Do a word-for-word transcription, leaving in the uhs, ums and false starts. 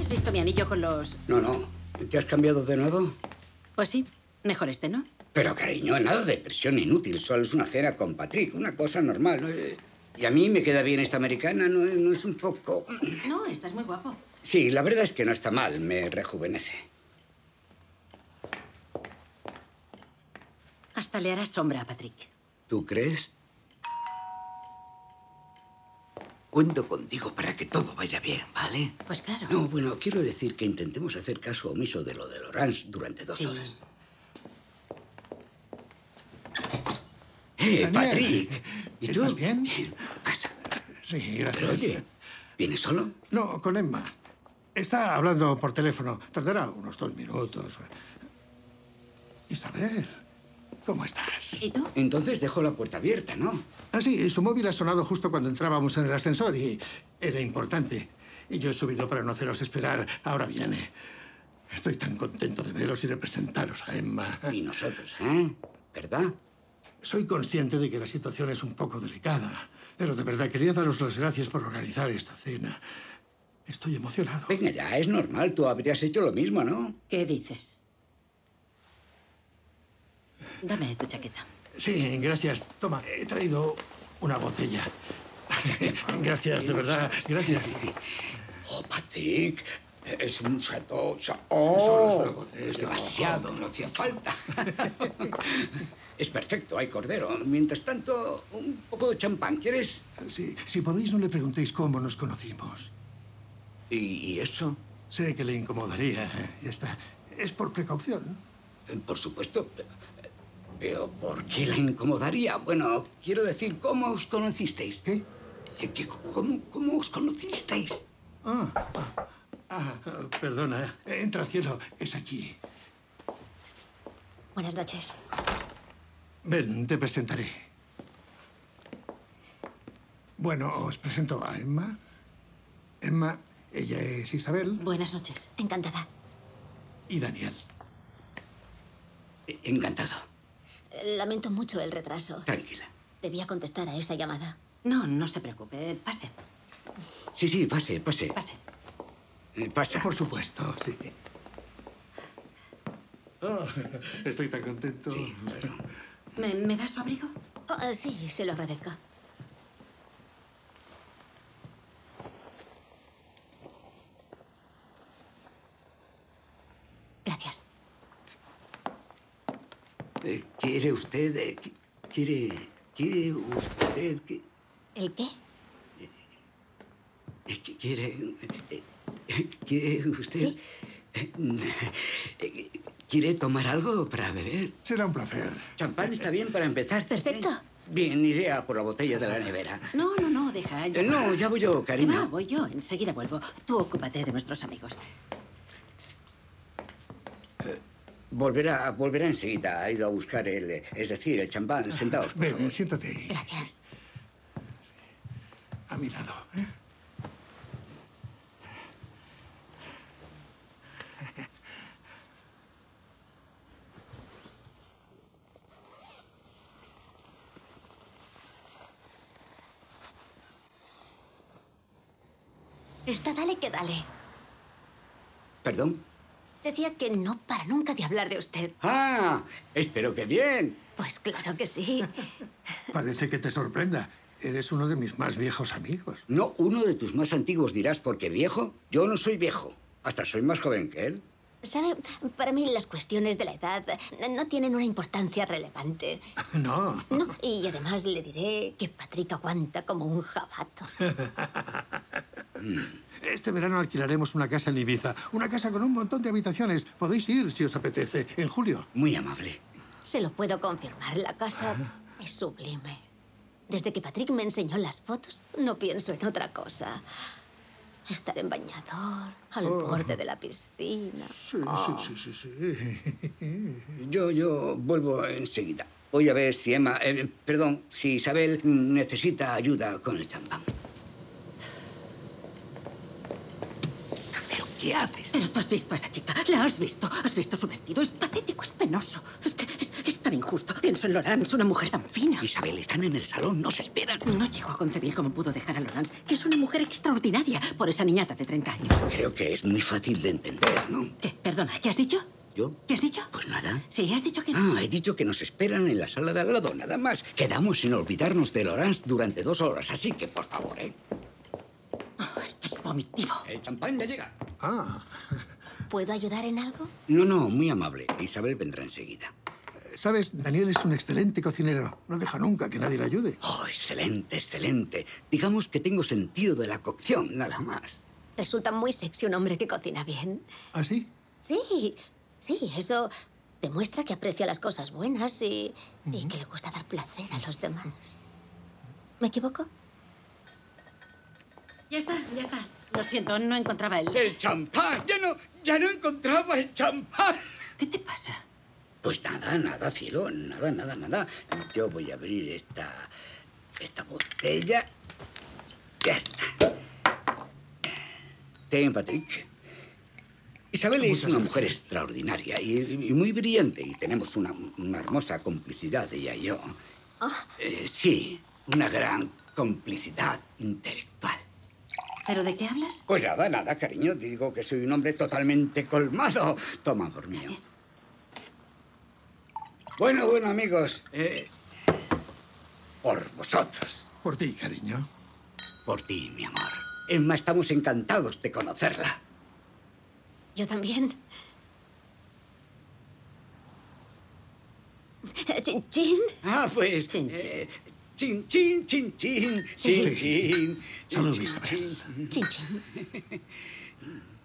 ¿Has visto mi anillo con los...? No, no. ¿Te has cambiado de nuevo? Pues sí. Mejor este, ¿no? Pero, cariño, nada de presión inútil. Solo es una cena con Patrick. Una cosa normal, ¿no? Y a mí me queda bien esta americana. ¿No, no es un poco...? No, estás muy guapo. Sí, la verdad es que no está mal. Me rejuvenece. Hasta le harás sombra a Patrick. ¿Tú crees? Cuento contigo para que todo vaya bien, ¿vale? Pues claro. No, bueno, quiero decir que intentemos hacer caso omiso de lo de Laurence durante dos Sí. horas. ¡Eh, Daniel, Patrick! ¿Y tú? ¿estás bien? Bien. Pasa. Sí, gracias. Pero oye, ¿vienes solo? No, con Emma. Está hablando por teléfono. Tardará unos dos minutos. Isabel, ¿cómo estás? ¿Y tú? Entonces dejo la puerta abierta, ¿no? Ah, sí, su móvil ha sonado justo cuando entrábamos en el ascensor y era importante. Y yo he subido para no haceros esperar. Ahora viene. Estoy tan contento de veros y de presentaros a Emma. Y nosotros, ¿eh? ¿Verdad? Soy consciente de que la situación es un poco delicada, pero de verdad quería daros las gracias por organizar esta cena. Estoy emocionado. Venga ya, es normal. Tú habrías hecho lo mismo, ¿no? ¿Qué dices? Dame tu chaqueta. Sí, gracias. Toma, he traído una botella. Gracias, de verdad. Gracias. Oh, Patrick, es un chateau. Solo Oh, es una botella. es demasiado, no hacía falta. Es perfecto, hay cordero. Mientras tanto, un poco de champán, ¿quieres? Sí, si podéis, no le preguntéis cómo nos conocimos. ¿Y, y eso? Sé que le incomodaría. Ya está. Es por precaución. Eh, Por supuesto. Pero ¿por qué la incomodaría? Bueno, quiero decir, ¿cómo os conocisteis? ¿Qué? Eh, ¿qué- cómo, ¿Cómo os conocisteis? Ah, ah, ah, perdona. Entra, cielo. Es aquí. Buenas noches. Ven, te presentaré. Bueno, os presento a Emma. Emma, ella es Isabel Buenas noches. Encantada. y Daniel. Eh, Encantado. Lamento mucho el retraso. Tranquila. Debía contestar a esa llamada. No, no se preocupe. Pase, Sí, sí, pase, pase. pase. Eh, Pasa. Por supuesto, sí. Oh, estoy tan contento. Sí, claro. ¿Me, me da su abrigo? Oh, eh, sí, se lo agradezco. Gracias. Eh, ¿Quiere usted... eh, qui- ¿Quiere... ¿Quiere usted... que- ¿El qué? eh, qui- ¿Quiere... eh, eh, ¿Quiere usted... Sí. eh, eh, ¿Quiere tomar algo para beber? Será un placer. Champán está bien para empezar. Perfecto. ¿Eh? Bien, iré a por la botella de la nevera. No, no, no, deja. Ya Eh, no, va. ya voy yo, ¿Qué va? cariño. Voy yo. Enseguida vuelvo. Tú ocúpate de nuestros amigos. Volverá, volverá enseguida. Ha ido a buscar el... eh, Es decir, el champán. Sentaos, por Ven, favor. siéntate ahí, Gracias. a mi lado. ¿eh? Está dale que dale. ¿Perdón? Decía que no para nunca de hablar de usted. ¡Ah! Espero que bien. Pues claro que sí. Parece que te sorprenda. Eres uno de mis más viejos amigos. No, uno de tus más antiguos dirás, porque viejo, yo no soy viejo. Hasta soy más joven que él. Sabe, para mí las cuestiones de la edad no tienen una importancia relevante. No. No, y además le diré que Patrick aguanta como un jabato. Este verano alquilaremos una casa en Ibiza. Una casa con un montón de habitaciones. Podéis ir si os apetece. En julio. Muy amable. Se lo puedo confirmar, la casa es sublime. Desde que Patrick me enseñó las fotos, no pienso en otra cosa. Estar en bañador, al borde de la piscina. Sí, sí, sí, sí, sí. Yo, yo vuelvo enseguida. Voy a ver si Emma... eh, perdón, si Isabel necesita ayuda con el champán. ¿Pero qué haces? Pero tú has visto a esa chica. La has visto. Has visto su vestido. Es patético, es penoso. Es que es, es tan injusto. Pienso en Laurence, una mujer tan fina. Isabel, están en el salón, nos esperan. No llego a concebir cómo pudo dejar a Laurence, que es una mujer extraordinaria, por esa niñata de treinta años. Creo que es muy fácil de entender, ¿no? ¿Qué? Perdona, ¿qué has dicho? ¿Yo? ¿Qué has dicho? Pues nada. Sí, has dicho que... Ah, he dicho que nos esperan en la sala de al lado, nada más. Quedamos sin olvidarnos de Laurence durante dos horas, así que, por favor, ¿eh? Oh, este es vomitivo. El champán ya llega. Ah, ¿Puedo ayudar en algo? No, no, muy amable. Isabel vendrá enseguida. sabes, Daniel es un excelente cocinero. No deja nunca que nadie le ayude. Oh, excelente, excelente. Digamos que tengo sentido de la cocción, nada más. Resulta muy sexy un hombre que cocina bien. ¿Ah, sí? Sí, sí, eso demuestra que aprecia las cosas buenas y, y que le gusta dar placer a los demás. ¿Me equivoco? Ya está, ya está. Lo siento, no encontraba el... ¡El champán! ¡Ya no, ya no encontraba el champán! ¿Qué te pasa? Pues nada, nada, cielo, nada, nada, nada. Yo voy a abrir esta... esta botella. Ya está. Ten, Patrick. Isabel es una mujer extraordinaria y, y muy brillante y tenemos una, una hermosa complicidad, ella y yo. Eh, sí, una gran complicidad intelectual. ¿Pero de qué hablas? Pues nada, nada, cariño. Digo que soy un hombre totalmente colmado. Toma, por mío. Gracias. Bueno, bueno, amigos. eh, por vosotros. Por ti, cariño. Por ti, mi amor. Emma, estamos encantados de conocerla. Yo también. Chin, chin. Ah, pues... Chin, eh, chin, chin, chin, chin, chin, Sí. chin. Salud, chin, Isabel. chin. Chin, chin.